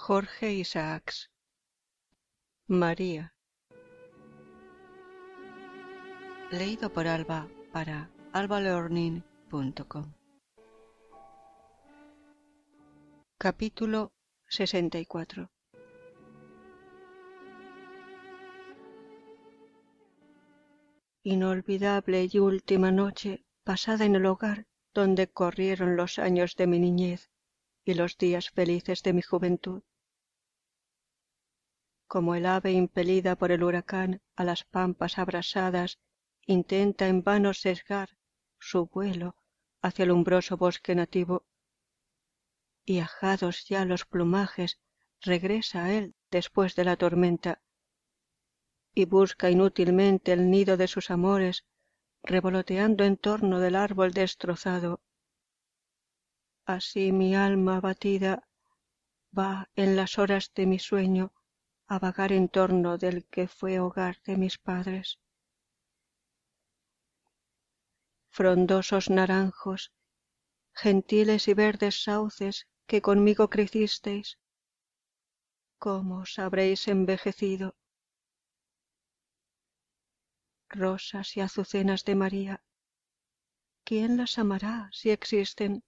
Jorge Isaacs. María. Leído por Alba para albalearning.com. Capítulo 64. Inolvidable y última noche pasada en el hogar donde corrieron los años de mi niñez y los días felices de mi juventud. Como el ave impelida por el huracán a las pampas abrasadas intenta en vano sesgar su vuelo hacia el umbroso bosque nativo, y ajados ya los plumajes regresa a él después de la tormenta, y busca inútilmente el nido de sus amores revoloteando en torno del árbol destrozado. Así mi alma abatida va en las horas de mi sueño a vagar en torno del que fue hogar de mis padres. Frondosos naranjos, gentiles y verdes sauces que conmigo crecisteis, ¿cómo os habréis envejecido? Rosas y azucenas de María, ¿quién las amará si existen?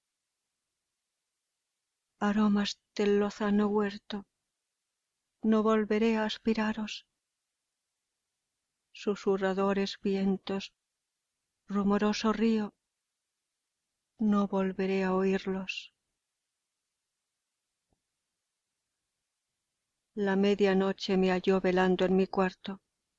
Aromas del lozano huerto, no volveré a aspiraros. Susurradores vientos, rumoroso río, no volveré a oírlos. La medianoche me halló velando en mi cuarto.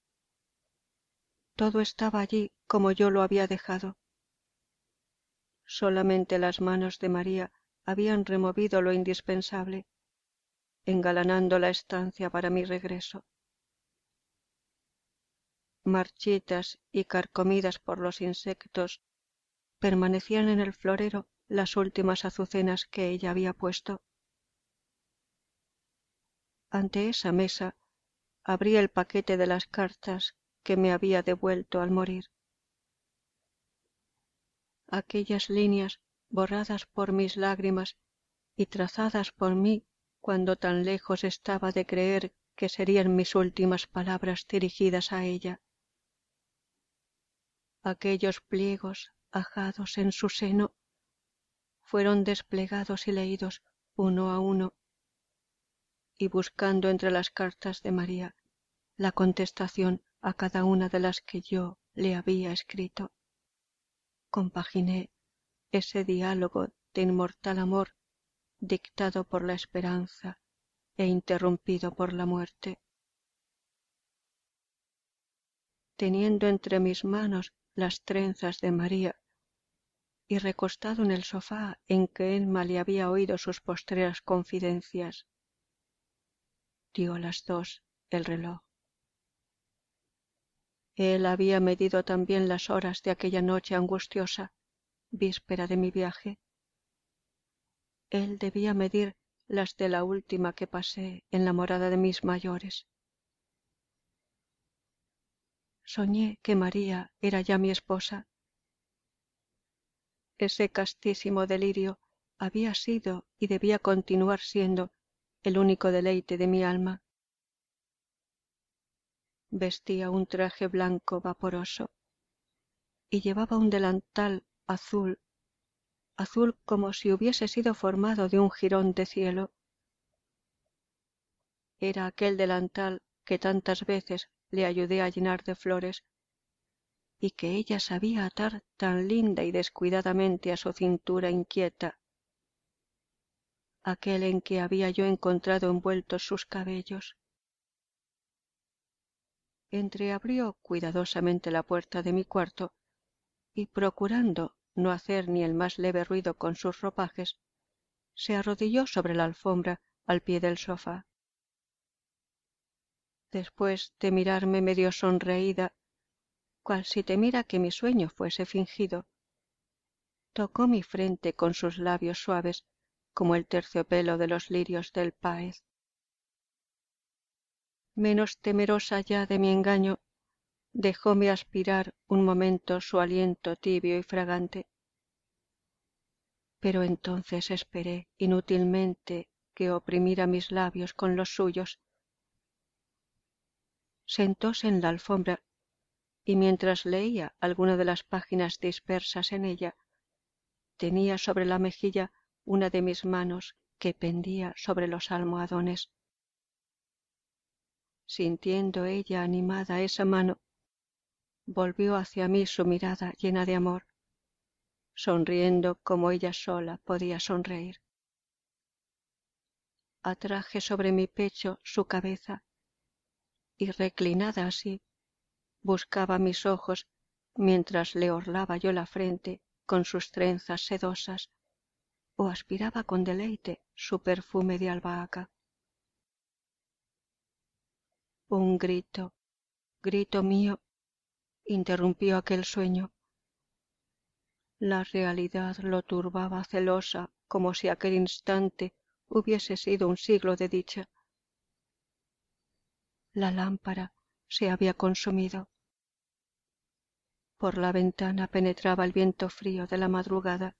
Todo estaba allí como yo lo había dejado. Solamente las manos de María habían removido lo indispensable, engalanando la estancia para mi regreso. Marchitas y carcomidas por los insectos, permanecían en el florero las últimas azucenas que ella había puesto. Ante esa mesa abrí el paquete de las cartas que me había devuelto al morir. Aquellas líneas borradas por mis lágrimas y trazadas por mí cuando tan lejos estaba de creer que serían mis últimas palabras dirigidas a ella. Aquellos pliegos ajados en su seno fueron desplegados y leídos uno a uno, y buscando entre las cartas de María la contestación a cada una de las que yo le había escrito, compaginé ese diálogo de inmortal amor dictado por la esperanza e interrumpido por la muerte. Teniendo entre mis manos las trenzas de María y recostado en el sofá en que Emma le había oído sus postreras confidencias, dio las 2 el reloj. Él había medido también las horas de aquella noche angustiosa, víspera de mi viaje. Él debía medir las de la última que pasé en la morada de mis mayores. Soñé que María era ya mi esposa. Ese castísimo delirio había sido y debía continuar siendo el único deleite de mi alma. Vestía un traje blanco vaporoso y llevaba un delantal azul, azul como si hubiese sido formado de un jirón de cielo. Era aquel delantal que tantas veces le ayudé a llenar de flores y que ella sabía atar tan linda y descuidadamente a su cintura inquieta, aquel en que había yo encontrado envueltos sus cabellos. Entreabrió cuidadosamente la puerta de mi cuarto y, procurando no hacer ni el más leve ruido con sus ropajes, se arrodilló sobre la alfombra al pie del sofá. Después de mirarme medio sonreída, cual si temiera que mi sueño fuese fingido, tocó mi frente con sus labios suaves como el terciopelo de los lirios del Páez. Menos temerosa ya de mi engaño, dejóme aspirar un momento su aliento tibio y fragante. Pero entonces esperé inútilmente que oprimiera mis labios con los suyos. Sentóse en la alfombra y mientras leía alguna de las páginas dispersas en ella, tenía sobre la mejilla una de mis manos que pendía sobre los almohadones. Sintiendo ella animada esa mano, volvió hacia mí su mirada llena de amor, sonriendo como ella sola podía sonreír. Atraje sobre mi pecho su cabeza y, reclinada así, buscaba mis ojos mientras le orlaba yo la frente con sus trenzas sedosas o aspiraba con deleite su perfume de albahaca. Un grito mío, interrumpió aquel sueño. La realidad lo turbaba celosa como si aquel instante hubiese sido un siglo de dicha. La lámpara se había consumido. Por la ventana penetraba el viento frío de la madrugada.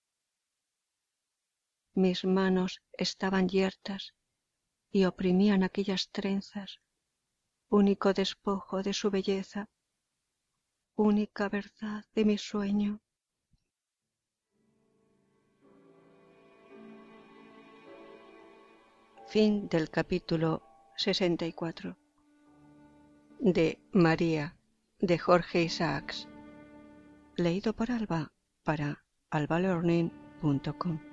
Mis manos estaban yertas y oprimían aquellas trenzas, único despojo de su belleza, única verdad de mi sueño. Fin del capítulo 64. De María, de Jorge Isaacs. Leído por Alba para albalearning.com.